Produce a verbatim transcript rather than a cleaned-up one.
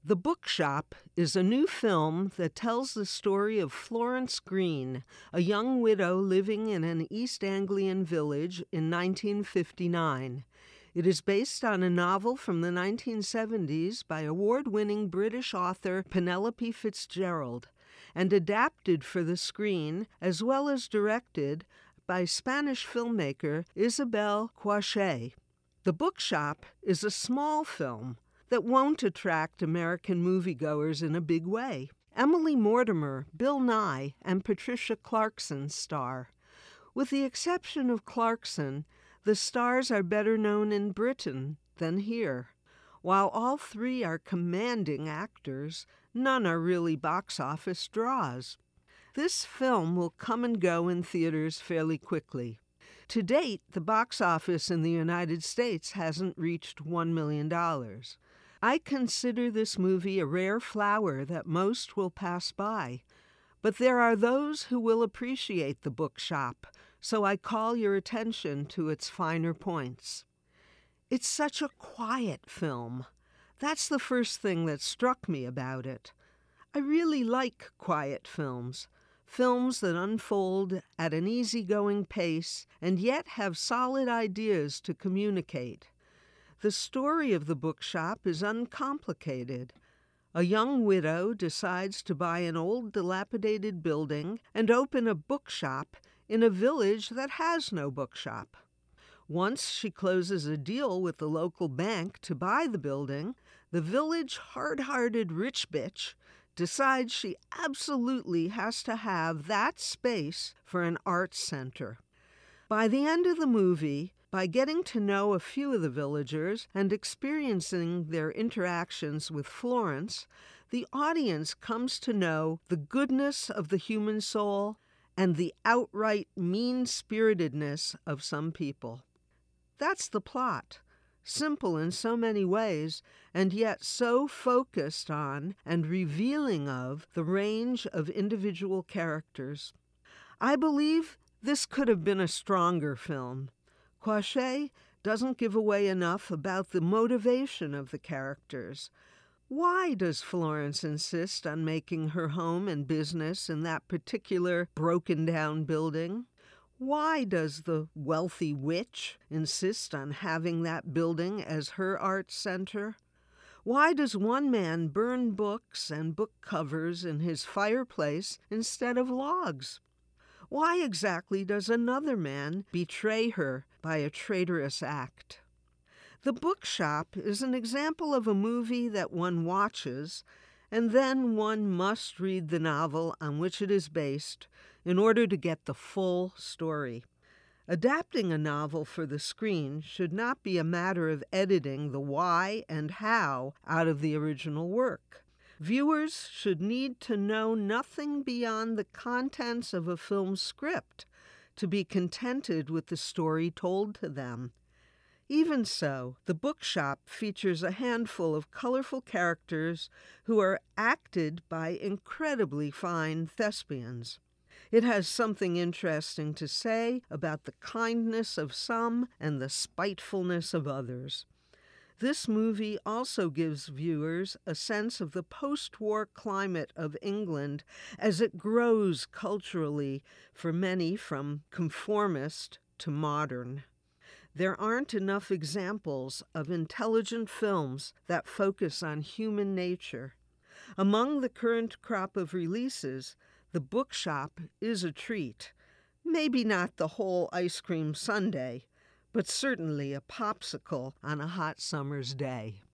The Bookshop is a new film that tells the story of Florence Green, a young widow living in an East Anglian village in nineteen fifty-nine. It is based on a novel from the nineteen seventies by award-winning British author Penelope Fitzgerald and adapted for the screen as well as directed by Spanish filmmaker Isabel Coixet. The Bookshop is a small film that won't attract American moviegoers in a big way. Emily Mortimer, Bill Nye, and Patricia Clarkson star. With the exception of Clarkson, the stars are better known in Britain than here. While all three are commanding actors, none are really box office draws. This film will come and go in theaters fairly quickly. To date, the box office in the United States hasn't reached one million dollars. I consider this movie a rare flower that most will pass by, but there are those who will appreciate The Bookshop, so I call your attention to its finer points. It's such a quiet film. That's the first thing that struck me about it. I really like quiet films, films that unfold at an easygoing pace and yet have solid ideas to communicate. The story of The Bookshop is uncomplicated. A young widow decides to buy an old dilapidated building and open a bookshop in a village that has no bookshop. Once she closes a deal with the local bank to buy the building, the village hard-hearted rich bitch decides she absolutely has to have that space for an arts center. By the end of the movie, by getting to know a few of the villagers and experiencing their interactions with Florence, the audience comes to know the goodness of the human soul and the outright mean-spiritedness of some people. That's the plot, simple in so many ways, and yet so focused on and revealing of the range of individual characters. I believe this could have been a stronger film. Coixet doesn't give away enough about the motivation of the characters. Why does Florence insist on making her home and business in that particular broken-down building? Why does the wealthy witch insist on having that building as her art center? Why does one man burn books and book covers in his fireplace instead of logs? Why exactly does another man betray her by a traitorous act? The Bookshop is an example of a movie that one watches, and then one must read the novel on which it is based in order to get the full story. Adapting a novel for the screen should not be a matter of editing the why and how out of the original work. Viewers should need to know nothing beyond the contents of a film script to be contented with the story told to them. Even so, The Bookshop features a handful of colorful characters who are acted by incredibly fine thespians. It has something interesting to say about the kindness of some and the spitefulness of others. This movie also gives viewers a sense of the post-war climate of England as it grows culturally for many from conformist to modern. There aren't enough examples of intelligent films that focus on human nature. Among the current crop of releases, The Bookshop is a treat. Maybe not the whole ice cream sundae, but certainly a popsicle on a hot summer's day.